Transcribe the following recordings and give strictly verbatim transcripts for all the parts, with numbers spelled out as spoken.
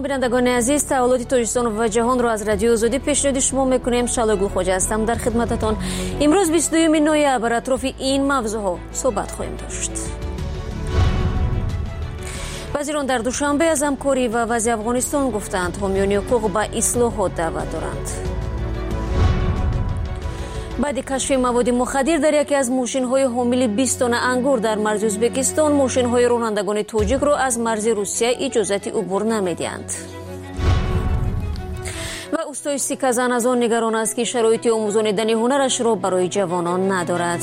بینندگان عزیز، تولد تاجیکستان و جهان را از رادیو آزادی پیشنهاد شما میکنیم. شالو گلخوجه هستم در خدمتتان. امروز بیست و دوم نوامبر بر اطراف این موضوعها صحبت خواهیم داشت. وزیران در دوشنبه از همکاری و وضع افغانستان گفتند حامیان حقوق به اصلاحات دعوت دارند. بعد کشف مواد مخدر در یکی از ماشین‌های حامل بیست تن انگور در مرز ازبکستان، ماشین‌های رانندگان تاجیک را از مرز روسیه اجازه عبور نمی‌دهند. و استای سیکزن از آن نگران است که شرایط آموزاندن هنرش را برای جوانان ندارد.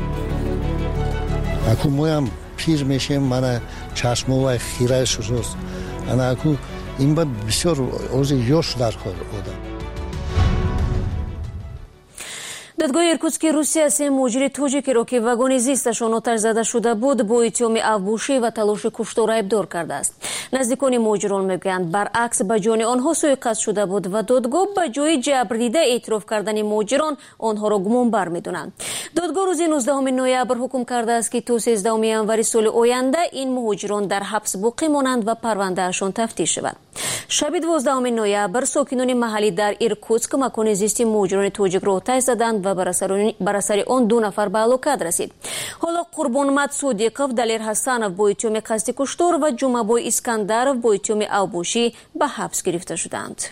اکو مویم پیر میشم، من چشم و خیره شوست. انا اکو این با بسیار اوز یوش در کار بودم. دادگاه ایرکوتسک روسیه سه مهاجر تاجیکی را که واگن زیستشان آتش زده شده بود با اتهام افبوشی و تلاش کشتار ایبدار کرده است. نزدیکان مهاجران میگویند برعکس به جان آنها سوء قصد شده بود و دادگاه به جای جبر دیده اعتراف کردن مهاجران آنها را گمانبر میدونند. دادگاه روز نوزدهم نوامبر حکم کرده است که تا سیزدهم ژانویه سال آینده این مهاجران در حبس باقی مانند و پروندهشان تفتیش شود. شب دوازدهم نوامبر ساکنان محلی در ایرکوتسک مکان زیست مهاجران تاجیک را آتش زدند و بر اثر آن دو نفر به هلاکت رسید. حالا قربانمت صدیقов، دلیر حسنов با اتهام قصد کشتار و جمعبای اسکندرov با اتهام اوبوشی به حبس گرفته شدند.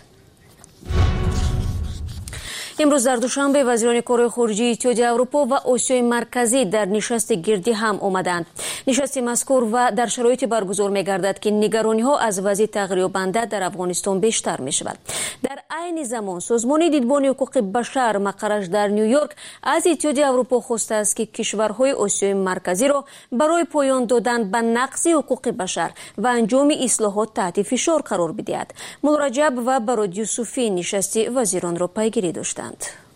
امروز در دوشنبه وزیران کارهای خارجه اتحادیه اروپا و آسیای مرکزی در نشست گردی هم آمدند. نشست مذکور و در شرایطی برگزار می‌گردد که نگرانی ها از وضع تغییرابنده در افغانستان بیشتر می‌شود. در عین زمان سازمان دیدبان حقوق بشر مقرش در نیویورک از اتحادیه اروپا خواسته است که کشورهای آسیای مرکزی را برای پایان دادن به نقض حقوق بشر و انجام اصلاحات تحت فشار قرار بدهد. مولا رجب و براد یوسفی نشست وزیران را پیگیری داشتند.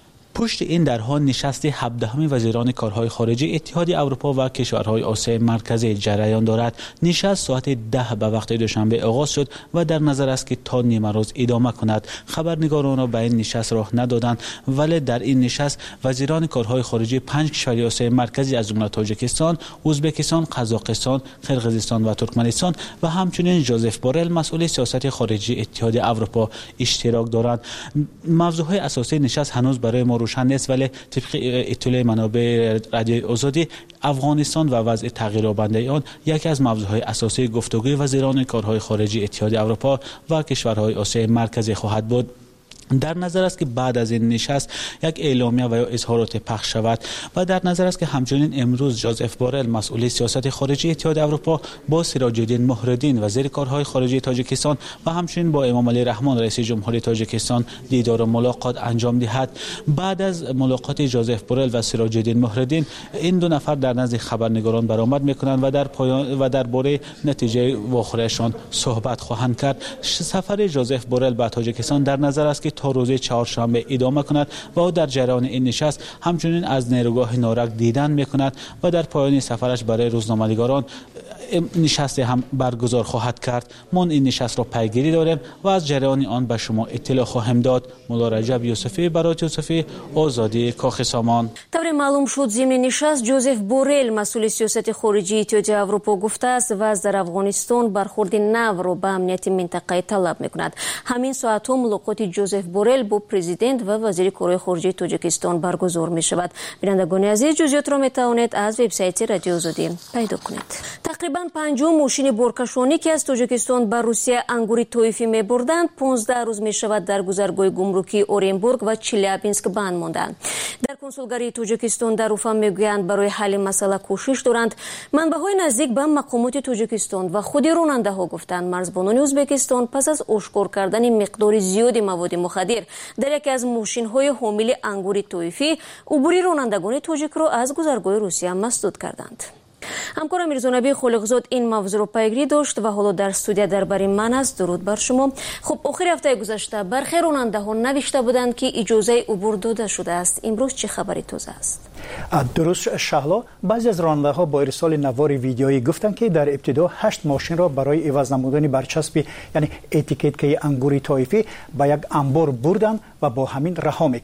پشت این درها نشست هفدهم وزیران کارهای خارجه اتحادیه اروپا و کشورهای آسیای مرکزی جریان دارد. نشست ساعت ده به وقت دوشنبه آغاز شد و در نظر است که تا نیمه روز ادامه کند. خبرنگاران را به این نشست راه ندادند، ولی در این نشست وزیران کارهای خارجه پنج کشور آسیای مرکزی از جمله تاجیکستان، ازبکستان، قزاقستان، قرقیزستان و ترکمنستان و همچنین ژوزف بورل مسئول سیاست خارجی اتحادیه اروپا اشتراک دارند. موضوعهای اساسی نشست هنوز برای ما روشن نیست، ولی طبق اطلاع منابع رادیو آزادی افغانستان و وضع تغییرآمده آن یکی از موضوعهای اساسی گفتگوی وزیران کارهای خارجه اتحادیه اروپا و کشورهای آسیای مرکزی خواهد بود. در نظر است که بعد از این نشست یک اعلامیه و یا اظهارات پخش شود و در نظر است که همچنین امروز ژوزف بورل مسئول سیاست خارجی اتحادیه اروپا با سراج الدین مهرالدین وزیر کارهای خارجه تاجیکستان و همچنین با امام علی رحمان رئیس جمهوری تاجیکستان دیدار و ملاقات انجام دهد. بعد از ملاقات ژوزف بورل و سراج الدین مهرالدین این دو نفر در نزد خبرنگاران برآمد میکنند و در پایان و درباره نتیجه واخرهشان صحبت خواهند کرد. سفر ژوزف بورل به تاجیکستان در نظر است که تا روز چهارشنبه ادامه کند و او در جریان این نشست همچنین از نیروگاه نارک دیدن میکند و در پایان سفرش برای روزنامه‌نگاران نشست هم برگزار خواهد کرد. ما این نشست را پیگیری داریم و از جریان آن به شما اطلاع خواهیم داد. مولا رجب یوسفی، برات یوسفی، آزادی کاخ سامان. طور معلوم شد ضمن نشست ژوزف بورل مسئول سیاست خارجی اتحادیه اروپا گفته است وضع در افغانستان برخورد نو را به امنیت منطقه طلب میکند. همین ساعت ها ملاقات ژوزف بورل با پرزیدنت و وزیر کارهای خارجه تاجیکستان برگزار می شود. بینندگان عزیز، جزئیات را می توانید از وبسایت رادیو آزادی پیدا کنید. تقریبا پنجاه ماشین بارکشانی که از تاجیکستان به روسیه انگور طایفی می بردند پانزده روز می شود در گذرگاه گمرکی اورنبورگ و چلیابینسک بند ماندند. در کنسولگری تاجیکستان در اوفا می گویند برای حل مسئله کوشش دارند. منبع‌های نزدیک به مقامات تاجیکستان و خود راننده ها گفتند مرزبانان ازبکستان پس از اشکار کردن مقدار زیادی مواد مخدر در یکی از ماشین‌های حامل انگور طایفی عبور رانندگان تاجیک را از گذرگاه روسیه مسدود کردند. همکارم میرزانبی خالقزاد این موضوع را پیگیری داشت و حالا در استودیو درباره من است. درود بر شما. خب آخر هفته گذشته برخی راننده‌ها نوشته بودند که اجازه عبور داده شده است. امروز چه خبری تازه است؟ درست شهلا، بعضی از راننده‌ها با ارسال نوار ویدیویی گفتند که در ابتدا هشت ماشین را برای عوض نمودن برچسب یعنی اتیکت انگور طایفی به یک انبار بردند و با همین رها میکنند.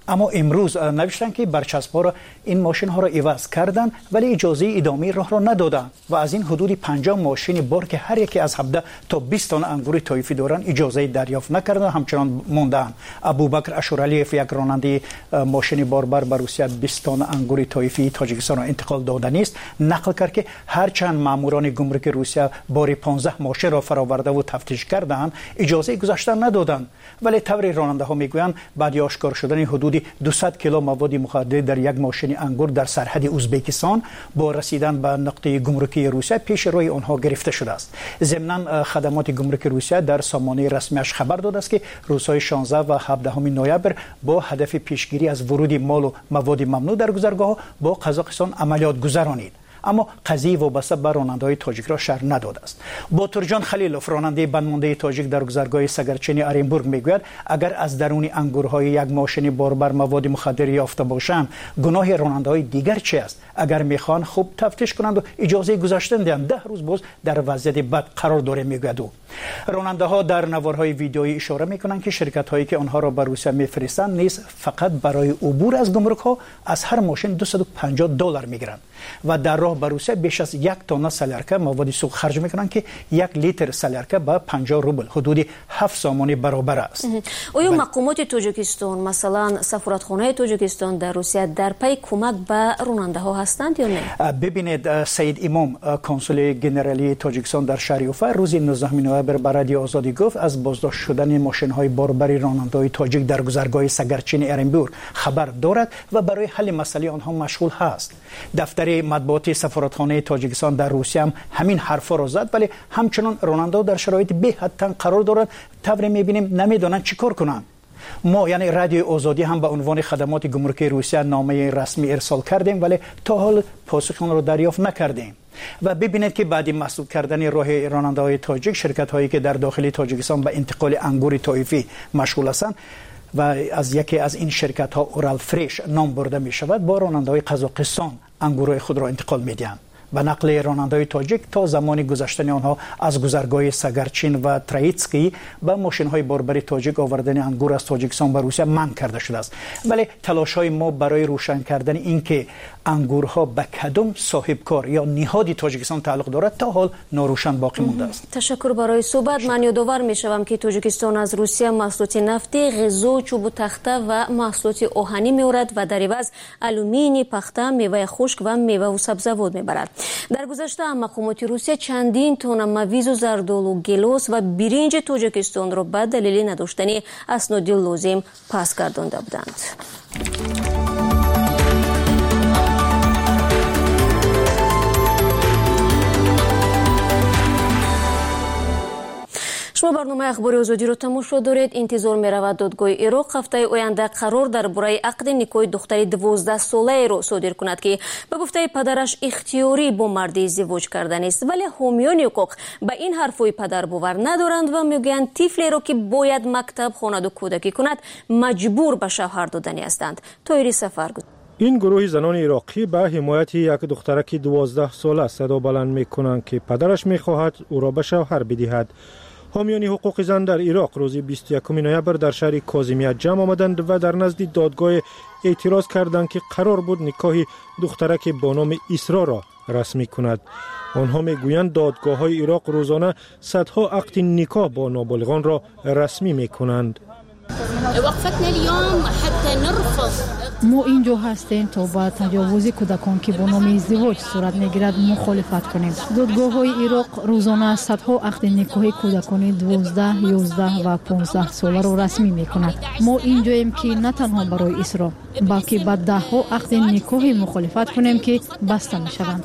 اما امروز نوشتن که برچسب‌ها را این ماشین ها را عوض کردن ولی اجازه ادامه راه را ندادن و از این حدود پنجاه ماشین بار که هر یکی از هفده تا بیست تن انگور طایفی دارن اجازه دریافت نکردن، همچنان موندن. ابوبکر اشورالیف یک راننده ماشین باربر به روسیه بیست تن انگور طایفی تاجیکستان را انتقال دادنی است نقل کرد که هرچند ماموران گمرک روسیه بار پانزده ماشین را فراورده و تفتیش کردند اجازه گذاشتن ندادند، ولی طوری راننده ها میگویند بعد از آشکار شدن حدود دویست کیلو مواد مخدر در یک ماشین انگور در سرحد ازبکستان با رسیدن به نقطه گمرکی روسیه پیش روی آنها گرفته شده است. ضمناً خدمات گمرک روسیه در سامانه رسمیش خبر داده است که روزهای شانزده و هفده نوامبر با هدف پیشگیری از ورود مال و مواد ممنوع در گذرگاه با قزاقستان عملیات گذرانید، اما قضیه وابسته به راننده‌های تاجیک را شرح نداده است. باتورجان خلیلوف راننده بندمانده تاجیک در گذرگاه سگرچینی ارنبورگ میگوید اگر از درون انگورهای یک ماشین باربر مواد مخدر یافته باشند گناه راننده‌های دیگر چی است؟ اگر میخوان خوب تفتیش کنند و اجازه گذاشتن دهند ده روز باز در وضعیت بد قرار داره میگوید. راننده ها در نوارهای ویدیویی اشاره میکنند که شرکت هایی که آنها را به روسیه میفرستند نیز فقط برای عبور از گمرک ها از هر ماشین دویست و پنجاه دلار میگیرند و در راه به روسیه بیش از یک تن سلیارکا مواد سوخت خرج میکنند که یک لیتر سلیارکا به پنجاه روبل حدود هفت سامانی برابر است. آیا مقامات تاجیکستان مثلا سفارتخانه تاجیکستان در روسیه در پی کمک به راننده ها هستند یا نه؟ ببینید سید امام کنسول ژنرالی تاجیکستان در شهر اوفا روز نوزدهم نوامبر به رادیو آزادی گفت از بازداشت شدن ماشین های باربری راننده‌های تاجیک در گذرگاه سگرچین ارنبورگ خبر دارد و برای حل مسئله آنها مشغول هست. دفتر مطبوعاتی سفارتخانه تاجیکستان در روسیه هم همین حرفا را زد، ولی همچنان راننده‌ها در شرایط بی حد قرار دارند. طوری می‌بینیم نمی‌دونن چیکار کنند. ما یعنی رادیو آزادی هم به عنوان خدمات گمرکی روسیه نامه رسمی ارسال کردیم ولی تا حال پاسخ آن را دریافت نکردیم. و ببینید که بعد مسدود کردن راه راننده‌های تاجیک شرکت هایی که در داخل تاجیکستان به انتقال انگور طایفی مشغول هستند و از یکی از این شرکت ها اورال فریش نام برده می شود با راننده‌های قزاقستان انگورهای خود را انتقال می دهند. به نقل راننده‌های تاجیک تا زمان گذشتن آنها از گذرگاه سگرچین و ترایتسکی به ماشین‌های باربری تاجیک آوردن انگور از تاجیکستان به روسیه منع کرده شده است. ولی تلاش‌های ما برای روشن کردن اینکه انگورها به کدام صاحبکار یا نهاد تاجیکستان تعلق دارد تا حال ناروشن باقی مانده است. تشکر برای صحبت. من یادآور می‌شوم که تاجیکستان از روسیه محصولات نفتی، غذا، چوب و تخته و محصولات آهنی می‌آورد و در عوض آلومینی، پخته، میوه خشک و میوه و سبزیجات می‌برد. در گذشته مقامات روسیه چندین تن مویز و زردآلو، گیلاس و برنج تاجیکستان را به دلیل نداشتن اسناد لازم پس گردانده بودند. شما برنامه اخبار آزادی رو تماشا دارید. انتظار می رود دادگاه عراق هفته آینده قرار درباره عقد نکاح دختری دوازده ساله رو صادر کند که به گفته پدرش اختیاری با مردی ازدواج کردن است، ولی حامیان حقوق به این حرفای پدر باور ندارند و میگویند طفلی رو که باید مکتب خواند و کودکی کند مجبور به شوهر دادنی هستند. طاهری سفرگو این گروه زنان عراقی به حمایت یک دخترک دوازده ساله صدا بلند میکنند که پدرش میخواهد او را به شوهر بدهد. حامیان حقوق زن در عراق روز بیست و یکم نوامبر در شهر کاظمیه جمع آمدند و در نزد دادگاه اعتراض کردند که قرار بود نکاح دخترک با نام اسرا را رسمی کند. آنها میگویند دادگاه‌های عراق روزانه صدها عقد نکاح با نابالغان را رسمی میکنند. ما اینجا هستیم تا با تجاوز کودکان که با نام ازدواج صورت میگیرد مخالفت کنیم. دادگاه‌های عراق روزانه صدها عقد نکاح کودکان دوازده، یازده و پانزده ساله را رسمی میکند. ما اینجاییم که نه تنها برای اسرا بلکه با ده ها عقد نکاح مخالفت کنیم که بسته میشوند.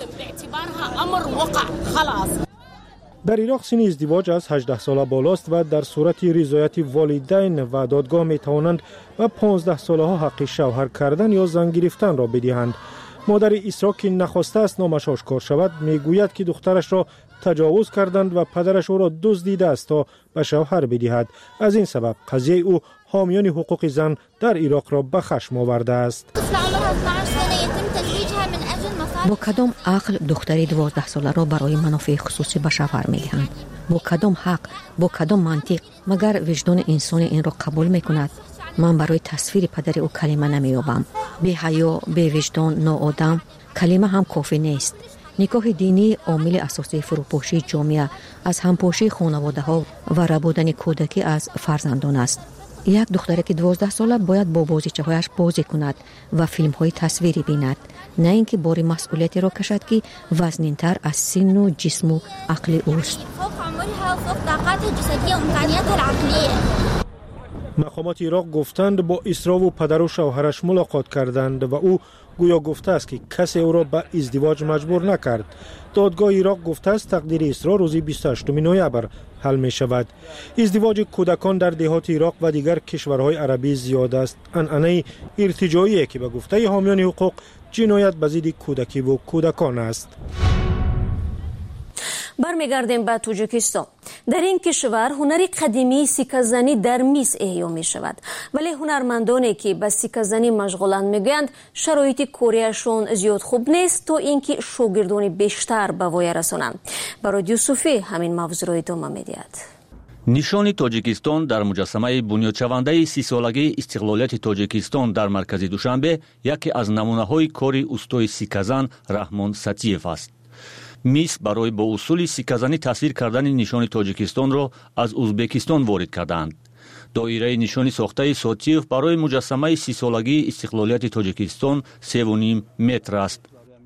در عراق سن ازدواج از هجده ساله بالاست و در صورت رضایت والدین و دادگاه می توانند و پانزده ساله ها حق شوهر کردن یا زن گرفتن را بدهند. مادر اسرا که نخواسته است نامش آشکار شود میگوید که دخترش را تجاوز کردند و پدرش او را دزدیده است تا به شوهر بدهد. از این سبب قضیه او حامیان حقوق زن در عراق را به خشم آورده است. با کدام عقل دختری دوازده ساله را برای منافع خصوصی به شوهر می‌دهند؟ با کدام حق، با کدام منطق؟ مگر وجدان انسان این را قبول می‌کند؟ من برای تصویر پدر او کلمه نمی‌یابم. بی حیا، بی وجدان، ناآدم، کلمه هم کافی نیست. نکاح دینی عامل اساسی فروپاشی جامعه از همپاشی خانواده‌ها و ربودن کودکی از فرزندان است. یک دختری که دوازده ساله باید با بازیچه‌هایش بازی کند و فیلم‌های تصویری بیند، نه اینکه بار مسئولیتی را کشد که وزنین‌تر از سن و جسم و عقل اوست. مقامات عراق گفتند با اسرا و پدر و شوهرش ملاقات کردند و او گویا گفته است که کسی او را به ازدواج مجبور نکرد. دادگاه عراق گفته است تقدیر اسرا روز بیست و هشتم نوامبر حل می شود. ازدواج کودکان در دهات عراق و دیگر کشورهای عربی زیاد است. عنعنه ارتجاعی که به گفته حامیان حقوق جنایت به ضد کودکی و کودکان است. برمیگردیم به تاجیکستان. در این کشور هنر قدیمی سکه زنی در میز احیا می شود، ولی هنرمندانی که به سکه زنی مشغولند میگویند شرایط کاریشان زیاد خوب نیست تا اینکه شاگردان بیشتر به وای رسانند. برای یوسفی همین موضوع را ادامه میدهد. نشان تاجیکستان در مجسمه بنیادشونده سی سالگی استقلالیت تاجیکستان در مرکز دوشنبه یکی از نمونه‌های کاری استاد سکه‌زن رحمان ساتیف است. میس برای با اصول سکه‌زنی تصویر کردن نشان تاجیکستان را از ازبکستان وارد کردند. دایره نشان ساخته ساتیف برای مجسمه سی سالگی استقلالیت تاجیکستان سه و نیم متر است.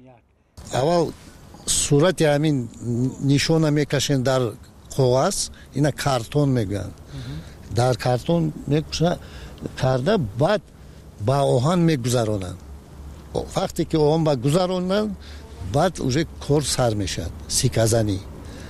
اول صورت همین نشان میکشن در کاغذ، اینا کارتون میگن. در کارتون میکشن کرده بعد با آهن میگذارونن. وقتی که آهن با گذارونن بعد اوجه کار سر میشد سکه زنی.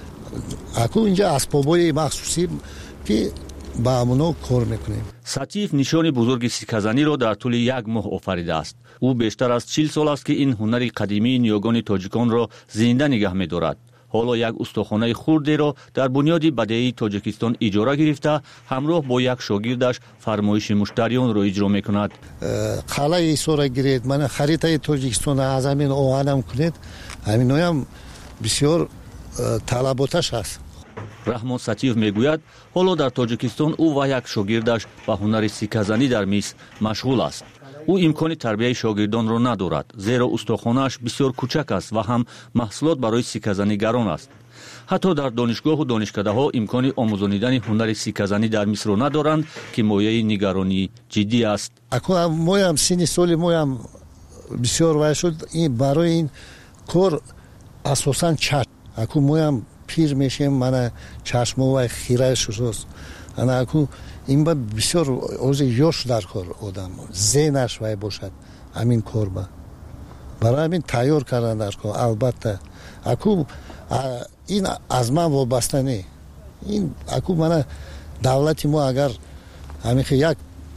اکو اینجا اسبابای مخصوصی که با امونا کار میکنیم. ساتیف نشان بزرگ سکه زنی را در طول یک ماه آفریده است. او بیشتر از چهل سال است که این هنر قدیمی نیاگان تاجیکان را زنده نگه می‌دارد. حالا یک استخوانه خرد را در بنیاد بدیهی تاجیکستان اجاره گرفته همراه با یک شاگردش فرمایش مشتریان را اجرا میکند. قلعه ایسا را گیرید، من خریطه تاجیکستان از همین آهنم کنید، همین هم بسیار طلباتش هست. رحمان ساتیف میگوید حالا در تاجیکستان او و یک شاگردش به هنر سکه زنی در میز مشغول است. او امکان تربیت شاگردان را ندارد، زیرا استخوانش بسیار کوچک است و هم محصولات برای سکه زنی گران است. حتی در دانشگاه و دانشکده ها امکان آموزانیدن هنر سکه زنی در مصر را ندارند که مایه نگرانی جدی است. اکنون ما هم سن سال ما هم بسیار وای شد، این برای این کار اساساً چت. اکنون ما هم پیر میشیم، من چشم و خیره شد. انا اکنون این با بسیار اوز یوش در کار آدم ذهنش وای باشد همین کار با برای همین تیار کردن در کار. البته اکو این از من وابسته نه، این اکو من دولتی ما اگر همین یک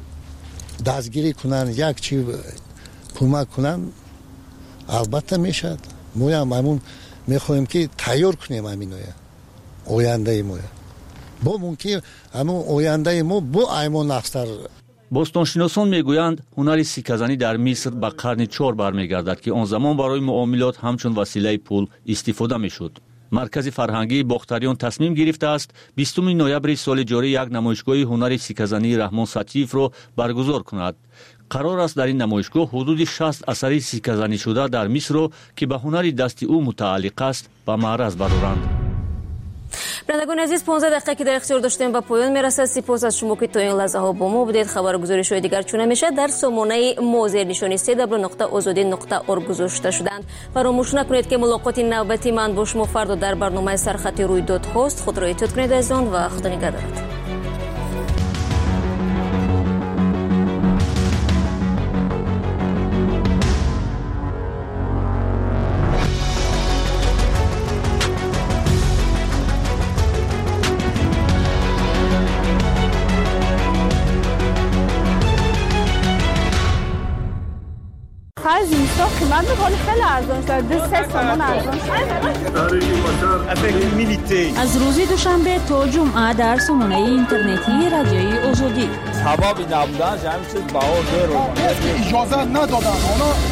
دستگیری کنن یک چی کمک کنن البته میشد. ما هم همون میخوایم که تیار کنیم همین آینده ما با ممکن همون آینده ما با ایمان نقصتر. باستانشناسان میگویند هنر سکه زنی در مصر به قرن چهار برمیگردد که آن زمان برای معاملات همچون وسیله پول استفاده میشد. مرکز فرهنگی باختریان تصمیم گرفته است بیستم نوامبر سال جاری یک نمایشگاه هنر سکه زنی رحمان ساتیف را برگزار کند. قرار است در این نمایشگاه حدود شصت اثر سکه زنی شده در مصر را که به هنر دست او متعلق است به معرض برآورند. بینندگان عزیز، پانزده دقیقه که در اختیار داشتیم به پایان میرسد. سپاس از شما که تا این لحظه ها با ما بودید. خبرگزاری های دیگر چون میشه در سامانه ما زیر نشانی سی دبلیو نقطه آزادی نقطه اورگ گذاشته شدند. فراموش نکنید که ملاقات نوبتی من با شما فردا در برنامه سرخط رویداد هست. خود را احتیاط کنید از آن و خدا نگهدارت. از اینستا قیمت بخوری خیلی ارزان شد، دو سه سامان ارزان شد. از روزی دوشنبه تا جمعه در سامانه اینترنتی رادیوی آزادی سبب نبودن همین چیز بها دور اجازه ندادن اونا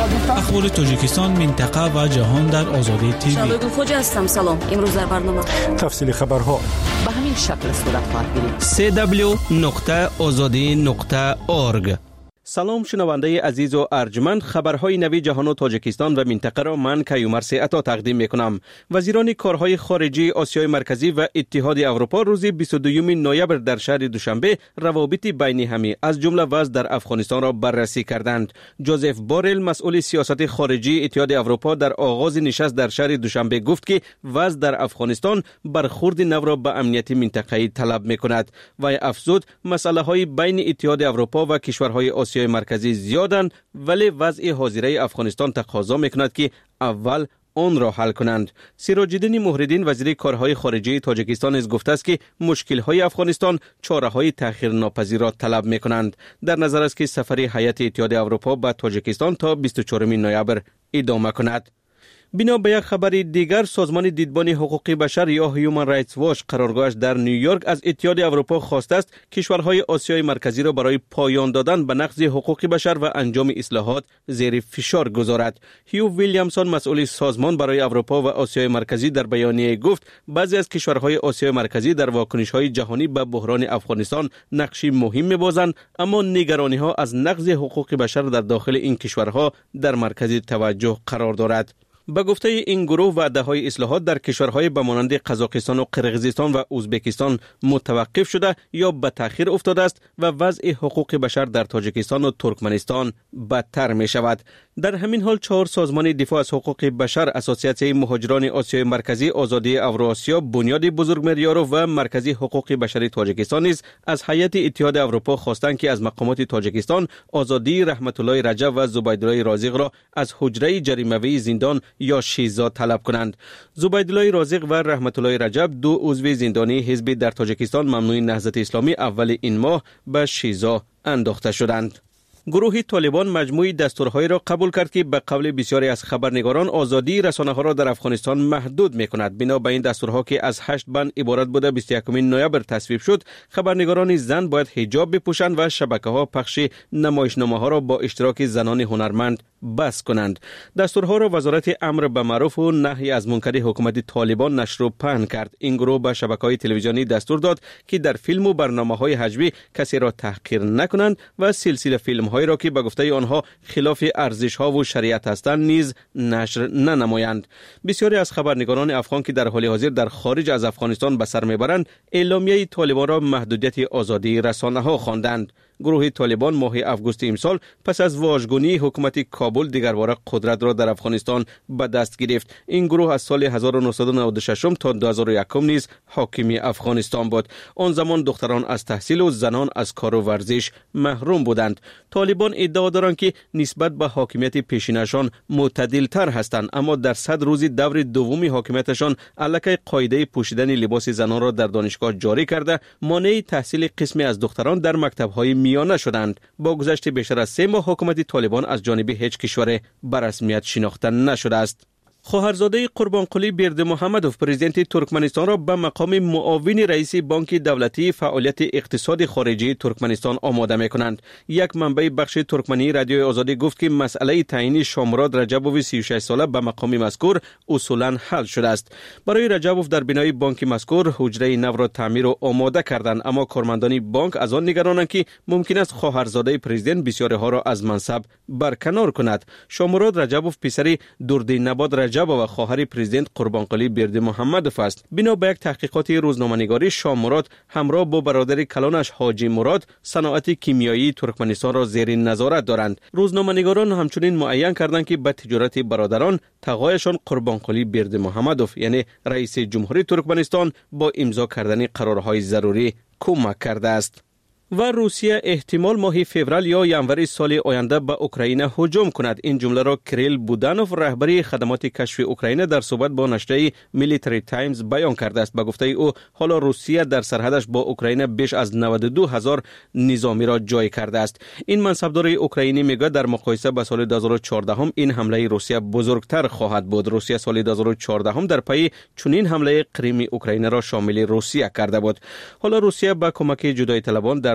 اخبار تاجیکستان، منطقه و جهان در آزادی تیوی. شادو خوجا هستم. سلام. امروز در برنامه تفصیل خبرها به همین شکل صورت خواهد گرفت. سی دبلیو نقطه آزادی نقطه اورگ. سلام شنونده عزیز و ارجمند، خبرهای نوی جهان و تاجیکستان و منطقه را من کیومرث عطا تقدیم میکنم. وزیران کارهای خارجی آسیای مرکزی و اتحاد اروپا روز بیست و دوم نوامبر در شهر دوشنبه روابط بین همی از جمله وضع در افغانستان را بررسی کردند. جوزف بورل مسئول سیاست خارجی اتحاد اروپا در آغاز نشست در شهر دوشنبه گفت که وضع در افغانستان برخورد نو را به امنیت منطقه‌ای طلب میکند و افزود مسئله های بین اتحاد اروپا و کشورهای آسیای مرکزی زیادند، ولی وضع حاضره افغانستان تقاضا میکند که اول آن را حل کنند. سراج الدین مهرالدین وزیر کارهای خارجی تاجیکستان از گفته است که مشکل‌های افغانستان چاره‌های تأخیر ناپذیر را طلب می‌کنند. در نظر است که سفر هیئت اتحاد اروپا به تاجیکستان تا بیست و چهارم نوامبر ادامه کند. بنا به یک خبر دیگر، سازمان دیدبان حقوق بشر یا هیومن رایتس واچ قرارگاهش در نیویورک از اتحاد اروپا خواسته است کشورهای آسیای مرکزی را برای پایان دادن به نقض حقوق بشر و انجام اصلاحات زیر فشار گذارد. هیو ویلیامسون مسئول سازمان برای اروپا و آسیای مرکزی در بیانیه گفت بعضی از کشورهای آسیای مرکزی در واکنش‌های جهانی به بحران افغانستان نقشی مهم می‌بازند، اما نگرانی‌ها از نقض حقوق بشر در داخل این کشورها در مرکز توجه قرار دارد. به گفته این گروه وعده‌های اصلاحات در کشورهای به مانند قزاقستان و قرقیزستان و ازبکستان متوقف شده یا به تأخیر افتاده است و وضع حقوق بشر در تاجیکستان و ترکمنستان بدتر می شود. در همین حال چهار سازمان دفاع از حقوق بشر، اساسیاسیون مهاجران آسیای مرکزی، آزادی اوراسیا، بنیاد بزرگمیریارو و مرکزی حقوق بشری تاجیکستان نیز از هیئت اتحاد اروپا خواستند که از مقامات تاجیکستان آزادی رحمت الله رجب و زبیدالله رازق را از حجره جریمه‌ای زندان یا شیزا طلب کنند. زبیدالله رازق و رحمت الله رجب دو عضو زندانی حزب در تاجیکستان ممنوع نهضت اسلامی اول این ماه به شیزا انداخته شدند. گروه طالبان مجموعی دستورهای را قبول کرد که به قول بسیاری از خبرنگاران آزادی رسانه‌ها را در افغانستان محدود می‌کند. بنا به این دستورها که از هشت بند عبارت بوده بیست و یکم نوامبر تصویب شد، خبرنگاران زن باید حجاب بپوشند و شبکه‌ها پخش نمایشنامه‌ها را با اشتراک زنان هنرمند بس کنند. دستورها را وزارت امر به معروف و نهی از منکر حکومت طالبان نشر و پهن کرد. این گروه به شبکه‌های تلویزیونی دستور داد که در فیلم و برنامه‌های حجبی کسی را تحقیر نکنند و سلسله فیلم‌های را که به گفته آنها خلاف ارزش‌ها و شریعت هستند نیز نشر ننمایند. بسیاری از خبرنگاران افغان که در حال حاضر در خارج از افغانستان به سر میبرند، اعلامیه طالبان را محدودیت آزادی رسانه‌ها خواندند. گروه طالبان ماه آگوست امسال پس از واژگونی حکومت کابل دیگرباره قدرت را در افغانستان به دست گرفت. این گروه از سال هزار و نهصد و نود و شش تا دو هزار و یک نیز حاکم افغانستان بود. آن زمان دختران از تحصیل و زنان از کار و ورزش محروم بودند. طالبان ادعا دارند که نسبت به حاکمیت پیشینشان معتدل تر هستند، اما در صد روز دور دوم حاکمیتشان الکی قاعده پوشیدن لباس زنان را در دانشگاه جاری کرده، مانع تحصیل قسمی از دختران در مکتب‌های میانه شدند. با گذشت بیشتر از سه ماه حکومت طالبان از جانب هیچ کشور به رسمیت شناخته نشده است. خواهرزاده قربانقلی بردمحمدوف پرزیدنت ترکمنستان را به مقام معاون رئیس بانک دولتی فعالیت اقتصاد خارجی ترکمنستان آماده می‌کنند. یک منبع بخش ترکمنی رادیوی آزادی گفت که مسئله تعیین شامراد رجبوف سی و شش ساله به مقام مذکور اصولاً حل شده است. برای رجبوف در بنای بانک مذکور حجره نو را تعمیر و آماده کردند، اما کارمندان بانک از آن نگرانند که ممکن است خواهرزاده پرزیدنت بسیاری‌ها را از منصب برکنار کند. شامراد رجبوف پسر دردینباد رجب و خواهر پرزیدنت قربانقلی بردمحمدوف است. بنا به یک تحقیقات روزنامه‌نگاری، شاه مراد همراه با برادر کلانش حاجی مراد صنعت کیمیایی ترکمنستان را زیر نظارت دارند. روزنامه‌نگاران همچنین معین کردند که به تجارت برادران تقایشان قربانقلی بردمحمدوف یعنی رئیس جمهوری ترکمنستان با امضا کردن قرارهای ضروری کمک کرده است. و روسیه احتمال ماه فوریه یا ژانویه سال آینده به اوکراین هجوم کند. این جمله را کریل بودانوف رهبری خدمات کشف اوکراین در صحبت با نشریه میلیتری تایمز بیان کرده است. به گفته او حالا روسیه در سرحدش با اوکراین بیش از نود و دو هزار نظامی را جای کرده است. این منصبدار اوکراینی میگه در مقایسه با سال دو هزار و چهارده هم این حمله روسیه بزرگتر خواهد بود. روسیه سال دو هزار و چهارده هم در پی چنین حمله کریم اوکراین را شامل روسیه کرده بود. حالا روسیه با کمک جدای طلبان در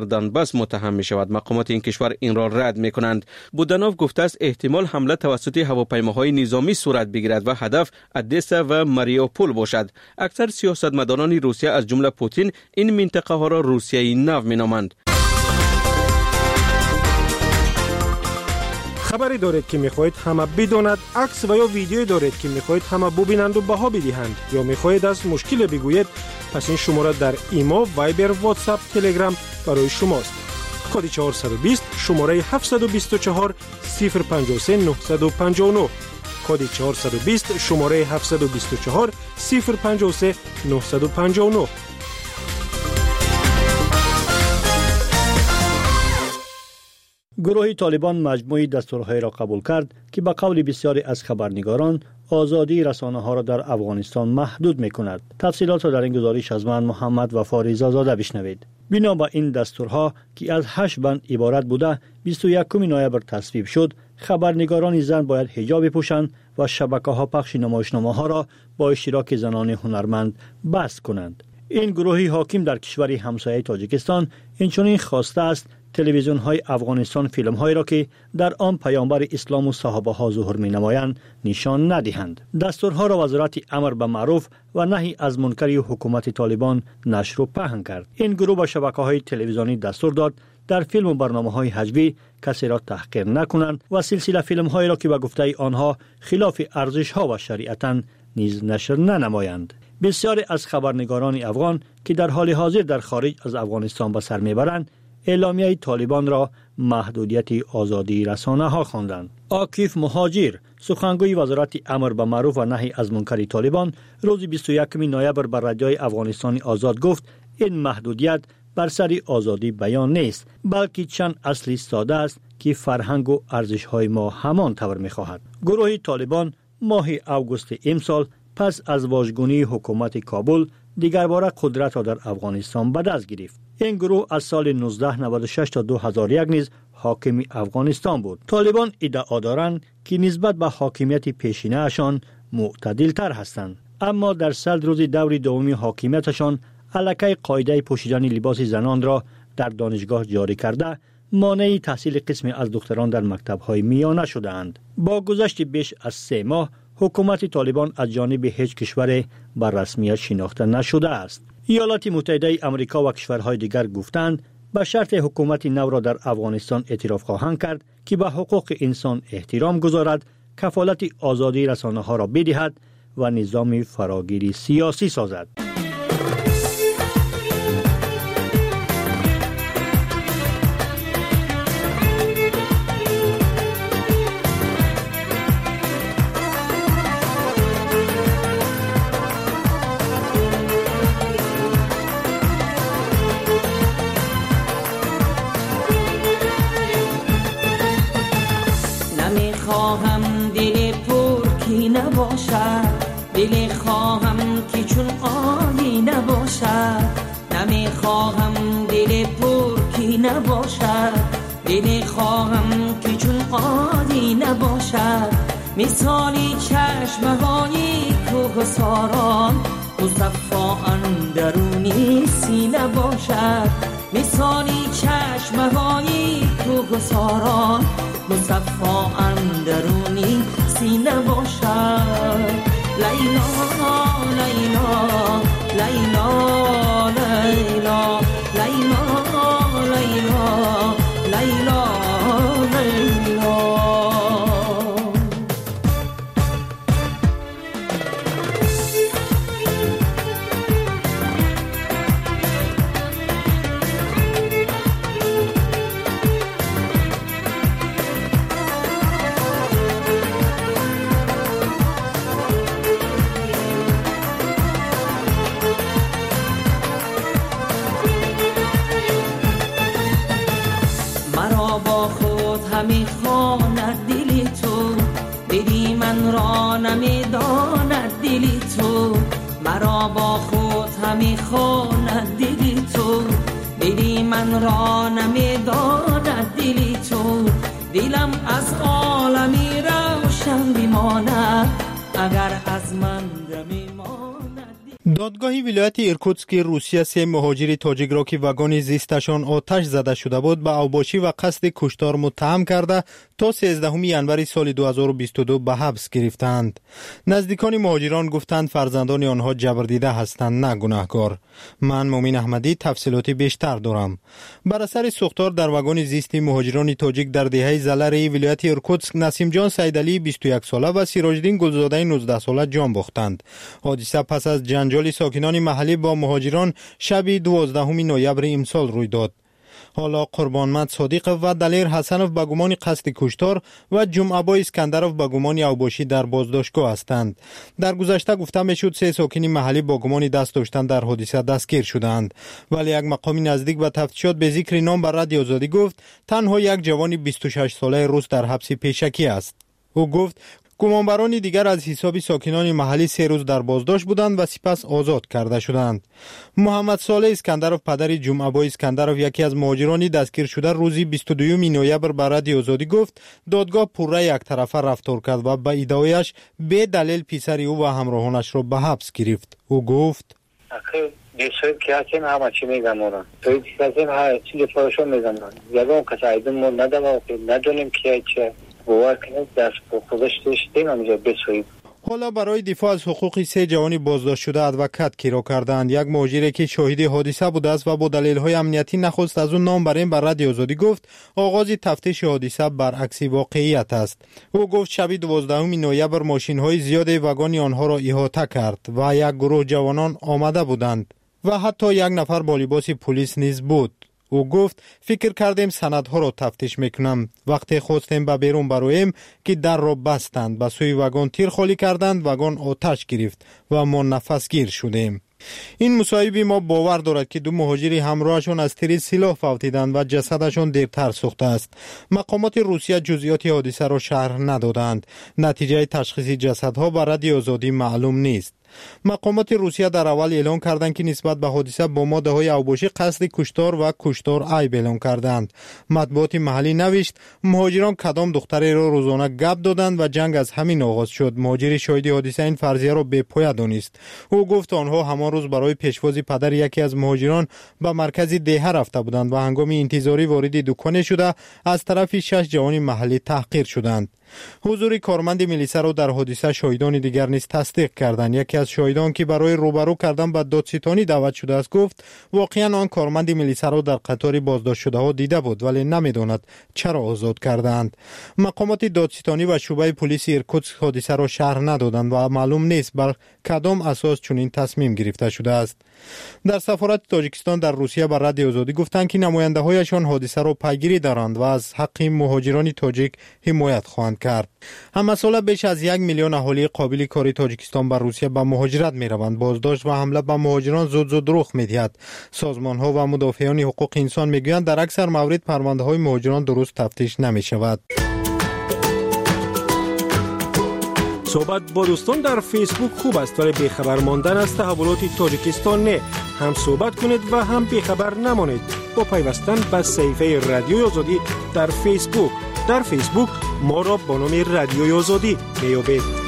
در دانباس متهم می شود. مقامات این کشور این را رد می کنند. بودانوف گفته است احتمال حمله توسط هواپیماهای نظامی صورت بگیرد و هدف ادسا و ماریوپول باشد. اکثر سیاستمداران روسیه از جمله پوتین این منطقه ها را روسیه نو می نامند. خبری دارید که میخواهید همه بداند، عکس و یا ویدیویی دارید که میخواهید همه ببینند و بها بدهند، یا میخواهید از مشکل بگویید، پس این شماره در ایما، وایبر، واتساپ، تلگرام برای شماست. کد چهارصد و بیست شماره هفتصد و بیست و چهار صفر پنجاه و سه نهصد و پنجاه و نه. کد چهارصد و بیست شماره هفتصد و بیست و چهار صفر پنجاه و سه نهصد و پنجاه و نه. گروه طالبان مجموعی دستورهای را قبول کرد که به قول بسیاری از خبرنگاران آزادی رسانه ها را در افغانستان محدود می کند. تفصیلات را در این گزارش از من محمد وفا ریزازاده بشنوید. بنا به این دستورها که از هشت بند عبارت بوده، بیست و یکم نوامبر تصویب شد خبرنگاران زن باید حجاب بپوشند و شبکه‌ها پخش نمایشنامه ها را با اشتراک زنان هنرمند بست کنند. این گروهی حاکم در کشور همسایه تاجیکستان اینچنین خواسته است تلویزیون های افغانستان فیلم هایی را که در آن پیامبر اسلام و صحابه ها ظهور می نمایند نشان ندهند. دستورها را وزارت امر به معروف و نهی از منکر حکومت طالبان نشر و پهن کرد. این گروه با شبکه های تلویزیونی دستور داد در فیلم و برنامه های حجبی کسی را تحقیر نکنند و سلسله فیلم هایی را که به گفته آنها خلاف ارزش ها و شریعتا نیز نشر ننمایند. بسیاری از خبرنگاران افغان که در حال حاضر در خارج از افغانستان به سر میبرند اعلامیه طالبان را محدودیت آزادی رسانه ها خواندند. عاکف مهاجر سخنگوی وزارت امر به معروف و نهی از منکر طالبان روز بیست و یکم نوامبر بر رادیوی افغانستان آزاد گفت این محدودیت بر سر آزادی بیان نیست، بلکه چند اصلی ساده است که فرهنگ و ارزش های ما همان طور می خواهد. گروه طالبان ماه اوگوست امسال پس از واژگونی حکومت کابل دیگر باره قدرت را در افغانستان به دست گرفت. این گروه از سال نوزده نود و شش تا دو هزار و یک نیز حاکم افغانستان بود. طالبان ادعا دارند که نسبت به حاکمیت پیشینه اشان معتدل تر هستند، اما در صد روز دور دومی حاکمیتشان الکی قاعده پوشیدن لباس زنان را در دانشگاه جاری کرده مانع تحصیل قسمی از دختران در مکتب‌های میانه شده‌اند. با گذشت بیش از سه ماه حکومت طالبان از جانب هیچ کشور بر رسمیت شناخته نشده است. ایالات متحده آمریکا و کشورهای دیگر گفتند به شرط حکومت نو را در افغانستان اعتراف خواهند کرد که به حقوق انسان احترام گذارد، کفالت آزادی رسانه ها را بدهد و نظام فراگیری سیاسی سازد. دل خواهم که چون آلی نباشد، نمی خواهم دل پر کی نباشد، دل خواهم که چون آلی نباشد، مثالی چشمهای کوه ساران مصفا اندرونی سینه باشد، مثالی چشمهای کوه ساران مصفا اندرونی سینه باشد. لیلا لیلا لیلا لیلا لیلا لیلا لیلا لیلا همی خواند دلی تو، دلی من را نمی داند دلی تو، مرا با خود همی خواند دلی تو، دلی من را نمی داند دلی تو، دلم از عالمی روشن بماند اگر از من دمی ماند. دادگاه ولایت ایرکوتسک روسیه سه مهاجر تاجیک را که واگن زیستشان آتش زده شده بود به اوباشی و قصد کشتار متهم کرده تا سیزدهم ژانویه سال دو هزار و بیست و دو به حبس گرفتند. نزدیکان مهاجران گفتند فرزندان آنها جبردیده هستند نه گناهکار. من مومن احمدی تفصیلاتی بیشتر دارم. بر اثر سوختار در واگن زیستی مهاجران تاجیک در دهه زلری ولایت ایرکوتسک نسیم جان سیدعلی بیست و یک ساله و سیراجدین گلزاده نوزده ساله جان باختند. حادثه پس از جنجال ساکنان محلی با مهاجران شب دوازدهم نوامبر امسال روی داد. حالا قربانمند صادق و دلیر حسنوف به گمان قصد کشتار و جمعه اسکندروف به گمان اوباشی در بازداشتگاه هستند. در گذشته گفته میشد سه ساکن محلی با گمان دست داشتن در حادثه دستگیر شدند، ولی یک مقام نزدیک به تفتیشات به ذکر نام بر رادیو آزادی گفت تنها یک جوان بیست و شش ساله روس در حبس پیشکی است. او گفت گمانبران دیگر از حساب ساکنان محلی سه روز در بازداشت بودند و سپس آزاد کرده شدند. محمد صالح اسکندروف پدر جمعه اسکندروف یکی از مهاجران دستگیر شده روزی بیست و دوم نوامبر به رادیو آزادی گفت دادگاه پوره یک طرفه رفتار کرد و به ادعایش به دلیل پسر او و همراهانش را به حبس گرفت. او گفت آخه دیسوی که چه همه چی میگم اون توی دیگه ها چی فروشون میگم یادم که ایدون مون ندم و ندونیم که چه باور کنید دست خودش داشتیم همینجا بسوید. حالا برای دفاع از حقوق سه جوان بازداشت شده ادوکات کیرا کردند. یک مهاجری که شاهد حادثه بوده است و با دلایل امنیتی نخواست از اون نام بریم بر رادیو آزادی گفت آغاز تفتیش حادثه برعکس واقعیت است. او گفت شب دوازدهم نوامبر ماشین‌های زیاد واگن آنها را احاطه کرد و یک گروه جوانان آمده بودند و حتی یک نفر با لباس پلیس نیز بود. او گفت فکر کردیم سندها را تفتیش میکنم. وقتی خواستیم به بیرون برویم که در را بستند، به سوی واگن تیر خالی کردند، واگن آتش گرفت و ما نفس گیر شدیم. این مصاحبه ما باور دارد که دو مهاجری همراهشان از تیر سلاح فوتیدند و جسدشان دیرتر سوخته است. مقامات روسیه جزئیات حادثه را شرح ندادند. نتیجه تشخیص جسدها به رادیو آزادی معلوم نیست. مقامات روسیه در اول اعلان کردند که نسبت به حادثه با ماده های اوباشی قصد کشتار و کشتار عیب اعلان کردند. مطبوعات محلی نوشت مهاجران کدام دختری را روزانه گپ دادند و جنگ از همین آغاز شد. مهاجر شاهد حادثه این فرضیه را بی پایه دانست. او گفت آنها همان روز برای پیشوازی پدر یکی از مهاجران به مرکز دهه رفته بودند و هنگام انتظاری وارد دکان شده از طرف شش جوان محلی تحقیر شدند. حضور کارمند ملیسا را در حادثه شاهدان دیگر نیز تصدیق کردند. یکی از شاهدان که برای روبرو کردن به دادستانی دعوت شده است گفت واقعا آن کارمند ملیسا را در قطار بازداشت شده ها دیده بود ولی نمیداند چرا آزاد کردند. مقامات دادستانی و شعبه پلیس ایرکوتسک حادثه را شرح ندادند و معلوم نیست بر کدام اساس چنین تصمیم گرفته شده است. در سفارت تاجیکستان در روسیه بر رادیو آزادی گفتند که نماینده هایشان حادثه را پیگیری دارند و از حق مهاجران تاجیک حمایت خواهند کرد. هم سال بیش از یک میلیون اهالی قابل کاری تاجیکستان بر روسیه به مهاجرت می روند. بازداشت و حمله به مهاجران زود زود رخ می دهد. سازمان ها و مدافعان حقوق انسان می گویند در اکثر موارد پرونده های مهاجران درست تفتیش نمی شود. صحبت با دوستان در فیسبوک خوب است ولی بیخبر ماندن از تحولات تاجیکستان نه. هم صحبت کنید و هم بیخبر نمانید با پیوستن به صفحه رادیو آزادی در فیسبوک. در فیسبوک ما را با نام رادیو آزادی میابید.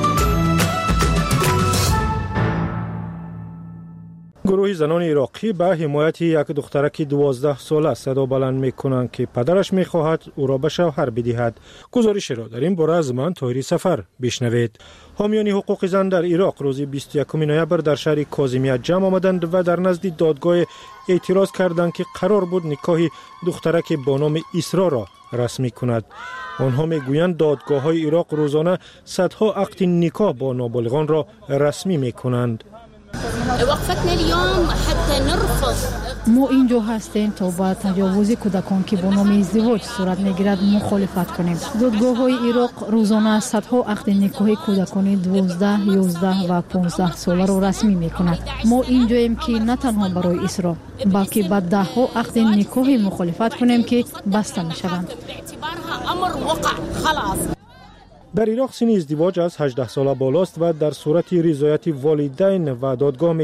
گروه زنان عراقی به حمایت یک دخترک دوازده ساله صدا بلند میکنند که پدرش میخواهد او را به شوهر بدهد. گزارش را در این باره از من طاهری سفر بشنوید. حامیان حقوق زن در عراق روز بیست و یکم نوامبر در شهر کاظمیه جمع آمدند و در نزد دادگاه اعتراض کردند که قرار بود نکاح دخترک با نام اسرا را رسمی کند. آنها میگویند دادگاه‌های عراق روزانه صدها عقد نکاح با نابالغان را رسمی میکنند. ما اینجا هستیم تا با تجاوز کودکان که با نام ازدواج صورت میگیرد مخالفت کنیم. دادگاه های عراق روزانه صدها عقد نکاح کودکان دوازده، یازده و پانزده ساله را رسمی میکند. ما اینجاییم که نه تنها برای اسرا بلکه با ده ها عقد نکاح مخالفت کنیم که بسته میشوند. در عراق سن ازدواج از هجده ساله بالاست و در صورت رضایت والدین و دادگاه